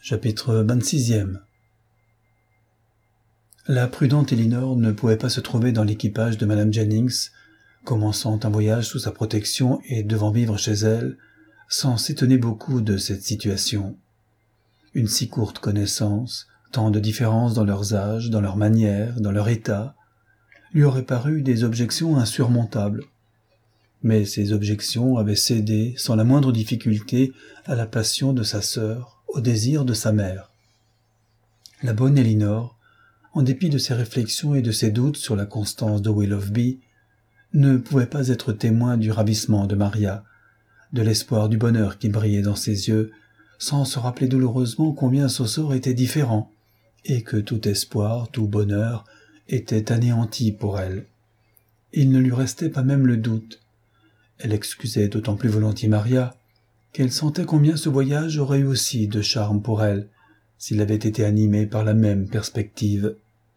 Chapitre 26e. La prudente Elinor ne pouvait pas se trouver dans l'équipage de Madame Jennings, commençant un voyage sous sa protection et devant vivre chez elle, sans s'étonner beaucoup de cette situation. Une si courte connaissance, tant de différences dans leurs âges, dans leurs manières, dans leur état, lui aurait paru des objections insurmontables. Mais ces objections avaient cédé sans la moindre difficulté à la passion de sa sœur, au désir de sa mère. La bonne Elinor, en dépit de ses réflexions et de ses doutes sur la constance de Willoughby, ne pouvait pas être témoin du ravissement de Maria, de l'espoir du bonheur qui brillait dans ses yeux, sans se rappeler douloureusement combien son sort était différent, et que tout espoir, tout bonheur, était anéanti pour elle. Il ne lui restait pas même le doute. Elle excusait d'autant plus volontiers Maria, qu'elle sentait combien ce voyage aurait eu aussi de charme pour elle, s'il avait été animé par la même perspective.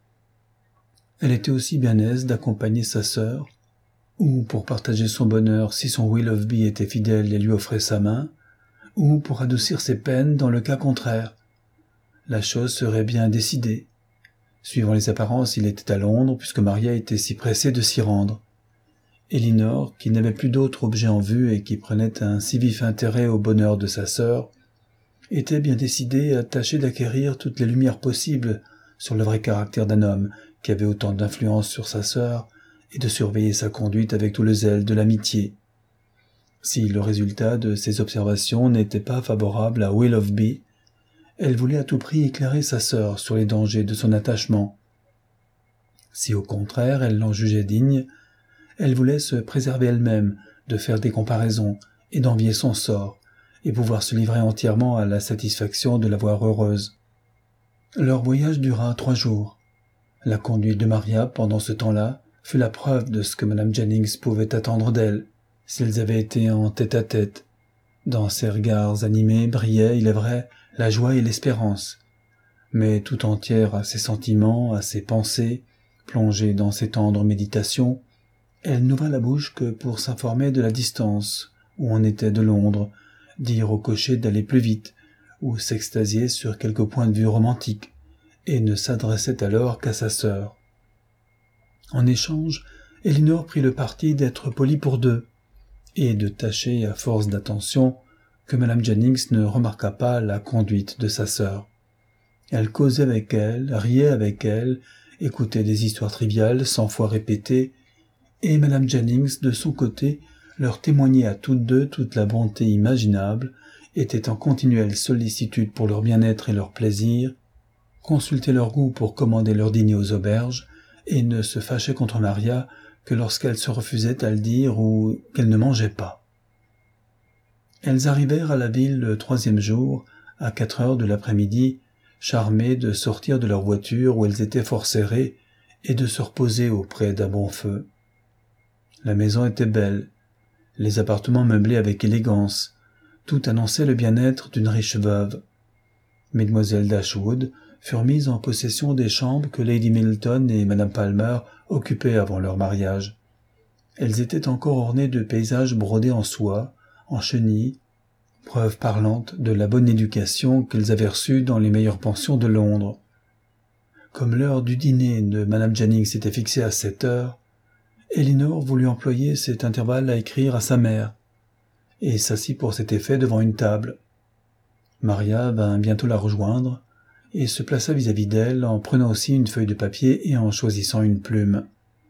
Elle était aussi bien aise d'accompagner sa sœur, ou pour partager son bonheur si son Willoughby était fidèle et lui offrait sa main, ou pour adoucir ses peines dans le cas contraire. La chose serait bien décidée. Suivant les apparences, il était à Londres, puisque Maria était si pressée de s'y rendre. Elinor, qui n'avait plus d'autre objet en vue et qui prenait un si vif intérêt au bonheur de sa sœur, était bien décidée à tâcher d'acquérir toutes les lumières possibles sur le vrai caractère d'un homme qui avait autant d'influence sur sa sœur et de surveiller sa conduite avec tout le zèle de l'amitié. Si le résultat de ces observations n'était pas favorable à Willoughby, elle voulait à tout prix éclairer sa sœur sur les dangers de son attachement. Si au contraire elle l'en jugeait digne, elle voulait se préserver elle-même de faire des comparaisons et d'envier son sort, et pouvoir se livrer entièrement à la satisfaction de la voir heureuse. Leur voyage dura 3 jours. La conduite de Maria pendant ce temps-là fut la preuve de ce que Madame Jennings pouvait attendre d'elle, s'ils avaient été en tête-à-tête. Dans ses regards animés brillait, il est vrai, la joie et l'espérance, mais tout entière à ses sentiments, à ses pensées, plongée dans ses tendres méditations, elle n'ouvra la bouche que pour s'informer de la distance où on était de Londres, dire au cocher d'aller plus vite, ou s'extasier sur quelque point de vue romantique, et ne s'adressait alors qu'à sa sœur. En échange, Elinor prit le parti d'être polie pour deux, et de tâcher, à force d'attention, que Madame Jennings ne remarquât pas la conduite de sa sœur. Elle causait avec elle, riait avec elle, écoutait des histoires triviales 100 fois répétées, et Madame Jennings, de son côté, leur témoignait à toutes deux toute la bonté imaginable, était en continuelle sollicitude pour leur bien-être et leur plaisir, consultait leur goût pour commander leur dîner aux auberges, et ne se fâchait contre Maria que lorsqu'elle se refusait à le dire ou qu'elle ne mangeait pas. Elles arrivèrent à la ville le 3e jour, à 4 heures de l'après-midi, charmées de sortir de leur voiture où elles étaient fort serrées et de se reposer auprès d'un bon feu. La maison était belle, les appartements meublés avec élégance, tout annonçait le bien-être d'une riche veuve. Mesdemoiselles Dashwood furent mises en possession des chambres que Lady Milton et Madame Palmer occupaient avant leur mariage. Elles étaient encore ornées de paysages brodés en soie, en chenilles, preuve parlante de la bonne éducation qu'elles avaient reçue dans les meilleures pensions de Londres. Comme l'heure du dîner de Madame Jennings était fixée à 7 heures, Elinor voulut employer cet intervalle à écrire à sa mère, et s'assit pour cet effet devant une table. Maria vint bientôt la rejoindre, et se plaça vis-à-vis d'elle en prenant aussi une feuille de papier et en choisissant une plume.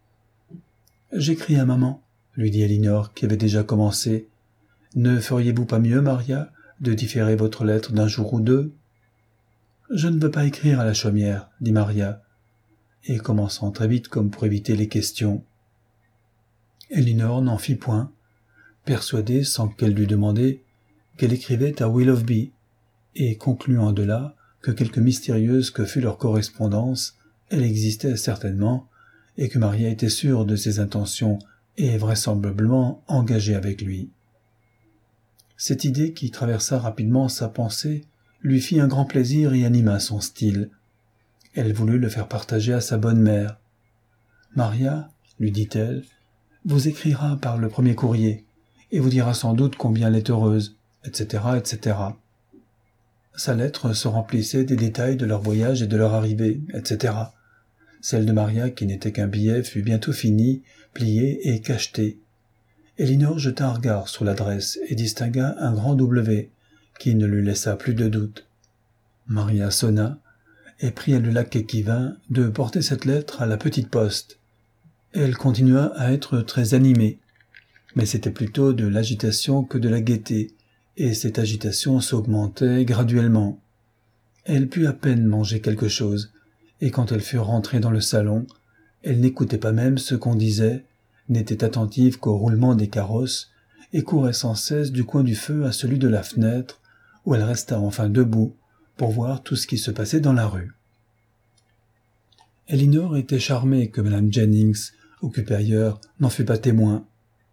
« J'écris à maman, » lui dit Elinor, qui avait déjà commencé. « Ne feriez-vous pas mieux, Maria, de différer votre lettre d'un jour ou deux ?»« Je ne veux pas écrire à la chaumière, » dit Maria, et commençant très vite comme pour éviter les questions. Elinor n'en fit point, persuadée, sans qu'elle dût demander, qu'elle écrivait à Willoughby, et concluant de là que quelque mystérieuse que fût leur correspondance, elle existait certainement, et que Maria était sûre de ses intentions et vraisemblablement engagée avec lui. Cette idée qui traversa rapidement sa pensée lui fit un grand plaisir et anima son style. Elle voulut le faire partager à sa bonne mère. « Maria, lui dit-elle, vous écrira par le premier courrier, et vous dira sans doute combien elle est heureuse, etc., etc. » Sa lettre se remplissait des détails de leur voyage et de leur arrivée, etc. Celle de Maria, qui n'était qu'un billet, fut bientôt finie, pliée et cachetée. Elinor jeta un regard sur l'adresse et distingua un grand W, qui ne lui laissa plus de doute. Maria sonna et pria le laquais qui vint de porter cette lettre à la petite poste. Elle continua à être très animée, mais c'était plutôt de l'agitation que de la gaieté, et cette agitation s'augmentait graduellement. Elle put à peine manger quelque chose, et quand elle fut rentrée dans le salon, elle n'écoutait pas même ce qu'on disait, n'était attentive qu'au roulement des carrosses, et courait sans cesse du coin du feu à celui de la fenêtre, où elle resta enfin debout pour voir tout ce qui se passait dans la rue. Elinor était charmée que Madame Jennings, occupée ailleurs, n'en fût pas témoin.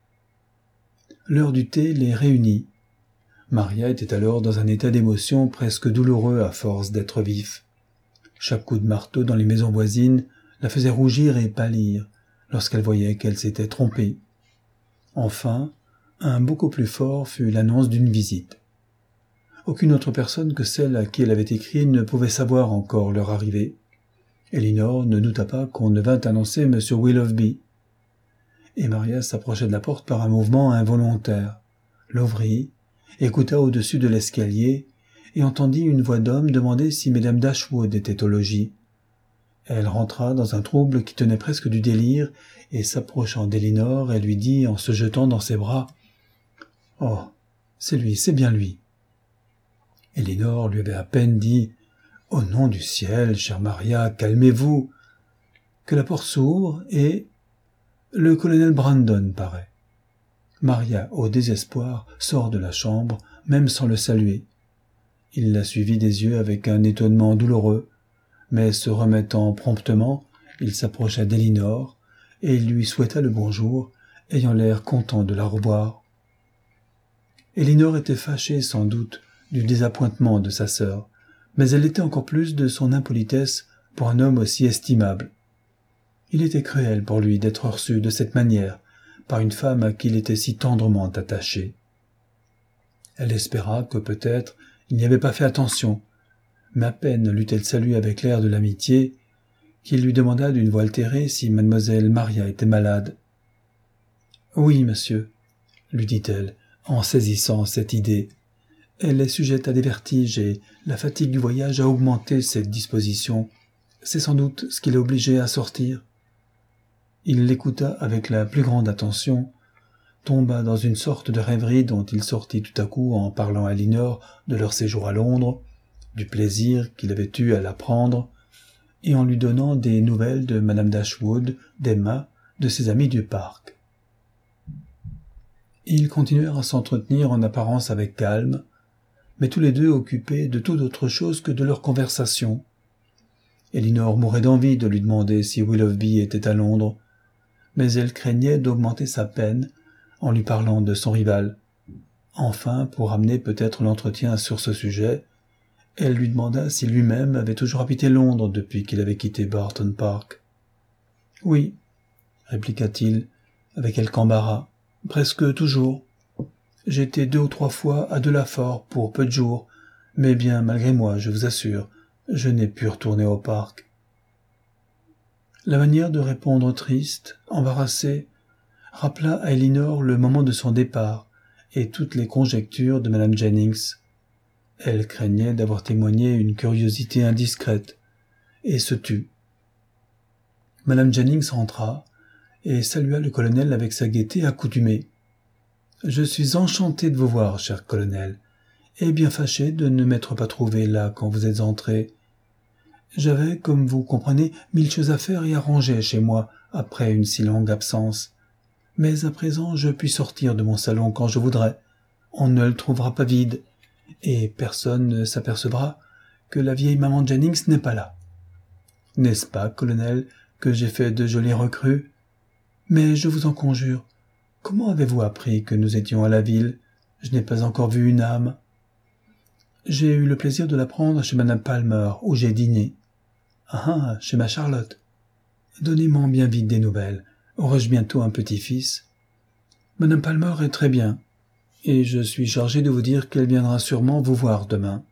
L'heure du thé les réunit. Maria était alors dans un état d'émotion presque douloureux à force d'être vif. Chaque coup de marteau dans les maisons voisines la faisait rougir et pâlir lorsqu'elle voyait qu'elle s'était trompée. Enfin, un beaucoup plus fort fut l'annonce d'une visite. Aucune autre personne que celle à qui elle avait écrit ne pouvait savoir encore leur arrivée. Elinor ne douta pas qu'on ne vînt annoncer M. Willoughby. Et Maria s'approcha de la porte par un mouvement involontaire, l'ouvrit, écouta au-dessus de l'escalier et entendit une voix d'homme demander si Mesdames Dashwood étaient au logis. Elle rentra dans un trouble qui tenait presque du délire et s'approchant d'Elinor, elle lui dit en se jetant dans ses bras « Oh, c'est lui, c'est bien lui !» Elinor lui avait à peine dit « Au nom du ciel, chère Maria, calmez-vous !» que la porte s'ouvre et le colonel Brandon paraît. Maria, au désespoir, sort de la chambre, même sans le saluer. Il la suivit des yeux avec un étonnement douloureux, mais se remettant promptement, il s'approcha d'Elinor et il lui souhaita le bonjour, ayant l'air content de la revoir. Elinor était fâchée sans doute du désappointement de sa sœur, mais elle l'était encore plus de son impolitesse pour un homme aussi estimable. Il était cruel pour lui d'être reçu de cette manière par une femme à qui il était si tendrement attaché. Elle espéra que peut-être il n'y avait pas fait attention, mais à peine l'eut-elle salué avec l'air de l'amitié qu'il lui demanda d'une voix altérée si mademoiselle Maria était malade. « Oui, monsieur, » lui dit-elle, en saisissant cette idée. Elle est sujette à des vertiges et la fatigue du voyage a augmenté cette disposition. C'est sans doute ce qui l'a obligée à sortir. Il l'écouta avec la plus grande attention, tomba dans une sorte de rêverie dont il sortit tout à coup en parlant à Elinor de leur séjour à Londres, du plaisir qu'il avait eu à l'apprendre, et en lui donnant des nouvelles de Madame Dashwood, d'Emma, de ses amis du parc. Ils continuèrent à s'entretenir en apparence avec calme, mais tous les deux occupés de toute autre chose que de leur conversation. Elinor mourait d'envie de lui demander si Willoughby était à Londres, mais elle craignait d'augmenter sa peine en lui parlant de son rival. Enfin, pour amener peut-être l'entretien sur ce sujet, elle lui demanda si lui-même avait toujours habité Londres depuis qu'il avait quitté Barton Park. « Oui, » répliqua-t-il, avec quelque embarras, « presque toujours. J'ai été 2 ou 3 fois à Delafort pour peu de jours, mais bien malgré moi, je vous assure, je n'ai pu retourner au parc. » La manière de répondre triste, embarrassée, rappela à Elinor le moment de son départ et toutes les conjectures de Madame Jennings. Elle craignait d'avoir témoigné une curiosité indiscrète, et se tut. Madame Jennings rentra et salua le colonel avec sa gaieté accoutumée. « Je suis enchantée de vous voir, cher colonel, et bien fâchée de ne m'être pas trouvée là quand vous êtes entré. J'avais, comme vous comprenez, 1000 choses à faire et à ranger chez moi après une si longue absence. Mais à présent, je puis sortir de mon salon quand je voudrais. On ne le trouvera pas vide, et personne ne s'apercevra que la vieille maman Jennings n'est pas là. N'est-ce pas, colonel, que j'ai fait de jolies recrues? Mais je vous en conjure, comment avez-vous appris que nous étions à la ville? Je n'ai pas encore vu une âme. J'ai eu le plaisir de l'apprendre chez Madame Palmer, où j'ai dîné. Ah, chez ma Charlotte. Donnez-moi bien vite des nouvelles. Aurai-je bientôt un petit-fils? Madame Palmer est très bien, et je suis chargé de vous dire qu'elle viendra sûrement vous voir demain.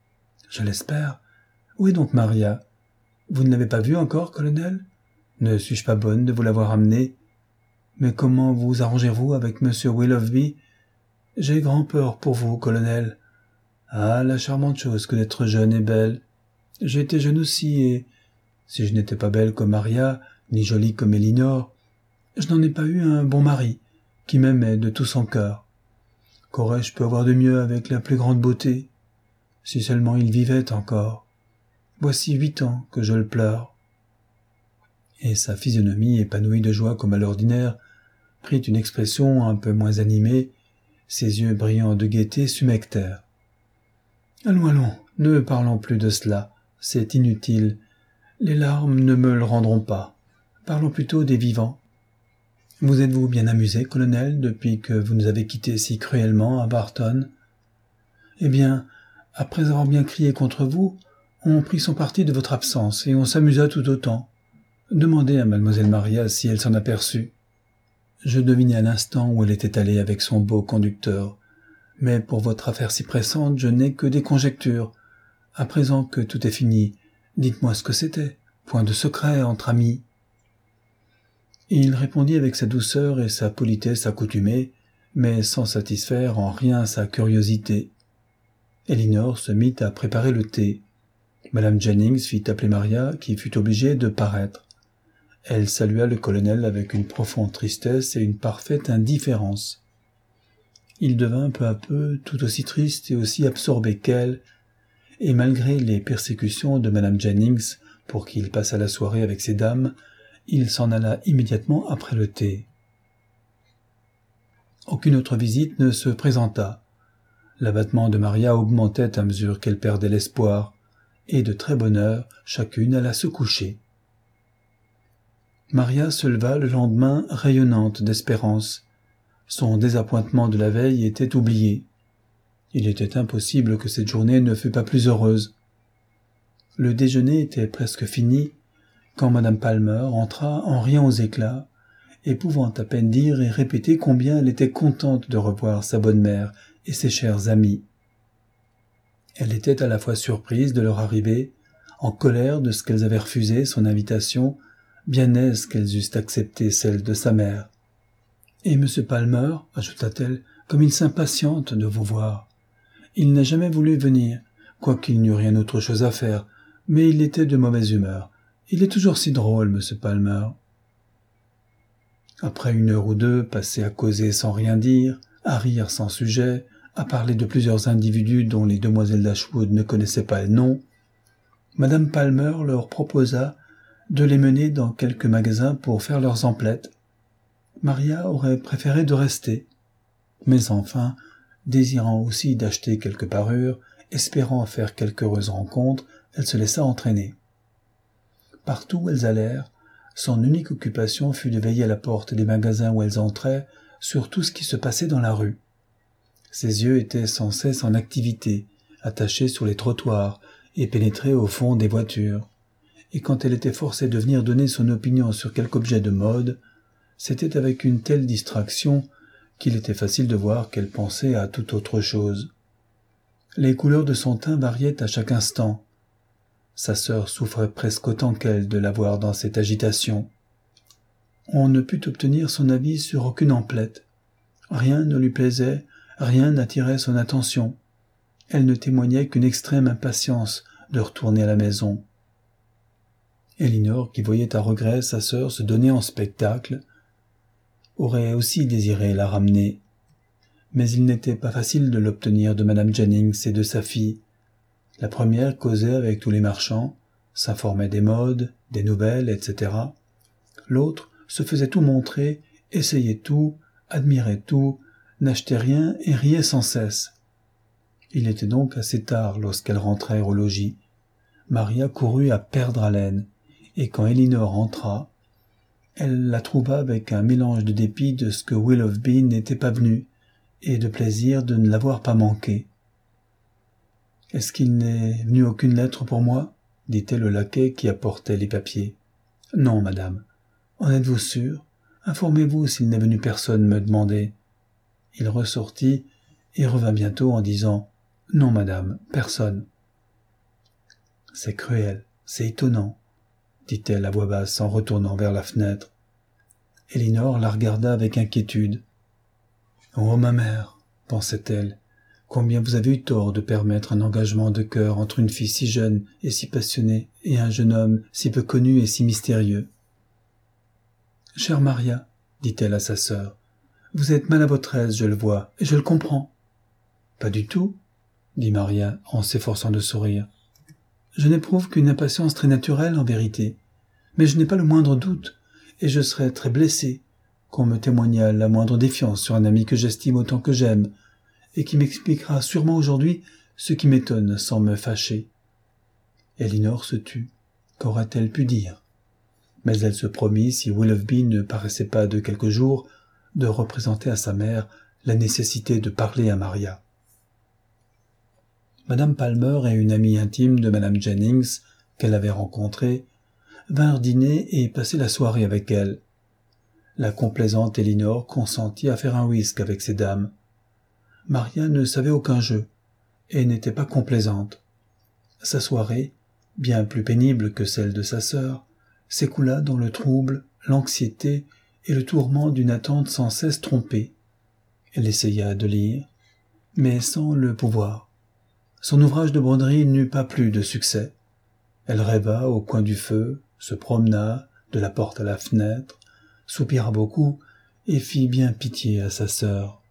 Je l'espère. Où est donc Maria? Vous ne l'avez pas vue encore, colonel? Ne suis-je pas bonne de vous l'avoir amenée? Mais comment vous arrangez-vous avec M. Willoughby? J'ai grand peur pour vous, colonel. Ah, la charmante chose que d'être jeune et belle. J'ai été jeune aussi, et si je n'étais pas belle comme Maria, ni jolie comme Elinor, je n'en ai pas eu un bon mari, qui m'aimait de tout son cœur. Qu'aurais-je pu avoir de mieux avec la plus grande beauté? Si seulement il vivait encore. Voici 8 ans que je le pleure. Et sa physionomie, épanouie de joie comme à l'ordinaire, prit une expression un peu moins animée, ses yeux brillants de gaieté s'humectèrent. Allons, allons, ne parlons plus de cela, c'est inutile. Les larmes ne me le rendront pas. Parlons plutôt des vivants. Vous êtes-vous bien amusé, colonel, depuis que vous nous avez quittés si cruellement à Barton? Eh bien, après avoir bien crié contre vous, on prit son parti de votre absence et on s'amusa tout autant. Demandez à mademoiselle Maria si elle s'en aperçut. Je devinai à l'instant où elle était allée avec son beau conducteur, mais pour votre affaire si pressante, je n'ai que des conjectures. À présent que tout est fini, dites-moi ce que c'était. Point de secret entre amis. Il répondit avec sa douceur et sa politesse accoutumée, mais sans satisfaire en rien sa curiosité. Elinor se mit à préparer le thé. Madame Jennings fit appeler Maria, qui fut obligée de paraître. Elle salua le colonel avec une profonde tristesse et une parfaite indifférence. Il devint peu à peu tout aussi triste et aussi absorbé qu'elle, et malgré les persécutions de Madame Jennings pour qu'il passât la soirée avec ces dames, il s'en alla immédiatement après le thé. Aucune autre visite ne se présenta. L'abattement de Maria augmentait à mesure qu'elle perdait l'espoir, et de très bonne heure, chacune alla se coucher. Maria se leva le lendemain rayonnante d'espérance. Son désappointement de la veille était oublié. Il était impossible que cette journée ne fût pas plus heureuse. Le déjeuner était presque fini, quand Madame Palmer entra en riant aux éclats, et pouvant à peine dire et répéter combien elle était contente de revoir sa bonne mère et ses chers amis. Elle était à la fois surprise de leur arrivée, en colère de ce qu'elles avaient refusé son invitation, bien aise qu'elles eussent accepté celle de sa mère. « Et M. Palmer, ajouta-t-elle, comme il s'impatiente de vous voir. Il n'a jamais voulu venir, quoiqu'il n'eût rien autre chose à faire, mais il était de mauvaise humeur. Il est toujours si drôle, M. Palmer. » Après 1 heure ou 2 passées à causer sans rien dire, à rire sans sujet, à parler de plusieurs individus dont les demoiselles d'Ashwood ne connaissaient pas le nom, Madame Palmer leur proposa de les mener dans quelques magasins pour faire leurs emplettes. Maria aurait préféré de rester, mais enfin, désirant aussi d'acheter quelques parures, espérant faire quelque heureuse rencontre, elle se laissa entraîner. Partout où elles allèrent, son unique occupation fut de veiller à la porte des magasins où elles entraient sur tout ce qui se passait dans la rue. Ses yeux étaient sans cesse en activité, attachés sur les trottoirs et pénétrés au fond des voitures. Et quand elle était forcée de venir donner son opinion sur quelque objet de mode, c'était avec une telle distraction qu'il était facile de voir qu'elle pensait à toute autre chose. Les couleurs de son teint variaient à chaque instant. Sa sœur souffrait presque autant qu'elle de la voir dans cette agitation. On ne put obtenir son avis sur aucune emplette. Rien ne lui plaisait, rien n'attirait son attention. Elle ne témoignait qu'une extrême impatience de retourner à la maison. Elinor, qui voyait à regret sa sœur se donner en spectacle, aurait aussi désiré la ramener. Mais il n'était pas facile de l'obtenir de Madame Jennings et de sa fille. La première causait avec tous les marchands, s'informait des modes, des nouvelles, etc. L'autre se faisait tout montrer, essayait tout, admirait tout, n'achetait rien et riait sans cesse. Il était donc assez tard lorsqu'elles rentrèrent au logis. Maria courut à perdre haleine, et quand Elinor entra, elle la trouva avec un mélange de dépit de ce que Willoughby n'était pas venu, et de plaisir de ne l'avoir pas manqué. « Est-ce qu'il n'est venu aucune lettre pour moi ?» dit-elle au laquais qui apportait les papiers. « Non, madame. En êtes-vous sûre? Informez-vous s'il n'est venu personne me demander. » Il ressortit et revint bientôt en disant « Non, madame, personne. » C'est cruel, c'est étonnant, dit-elle à voix basse en retournant vers la fenêtre. Elinor la regarda avec inquiétude. « Oh, ma mère, pensait-elle, combien vous avez eu tort de permettre un engagement de cœur entre une fille si jeune et si passionnée et un jeune homme si peu connu et si mystérieux. »« Chère Maria, dit-elle à sa sœur, vous êtes mal à votre aise, je le vois, et je le comprends. »« Pas du tout, dit Maria en s'efforçant de sourire. Je n'éprouve qu'une impatience très naturelle en vérité, mais je n'ai pas le moindre doute, et je serais très blessée qu'on me témoignât la moindre défiance sur un ami que j'estime autant que j'aime, et qui m'expliquera sûrement aujourd'hui ce qui m'étonne sans me fâcher. » Elinor se tut. Qu'aurait-elle pu dire? Mais elle se promit, si Willoughby ne paraissait pas de quelques jours, de représenter à sa mère la nécessité de parler à Maria. Madame Palmer et une amie intime de Madame Jennings, qu'elle avait rencontrée, vinrent dîner et passer la soirée avec elle. La complaisante Elinor consentit à faire un whist avec ces dames. Maria ne savait aucun jeu, et n'était pas complaisante. Sa soirée, bien plus pénible que celle de sa sœur, s'écoula dans le trouble, l'anxiété et le tourment d'une attente sans cesse trompée. Elle essaya de lire, mais sans le pouvoir. Son ouvrage de broderie n'eut pas plus de succès. Elle rêva au coin du feu, se promena de la porte à la fenêtre, soupira beaucoup et fit bien pitié à sa sœur.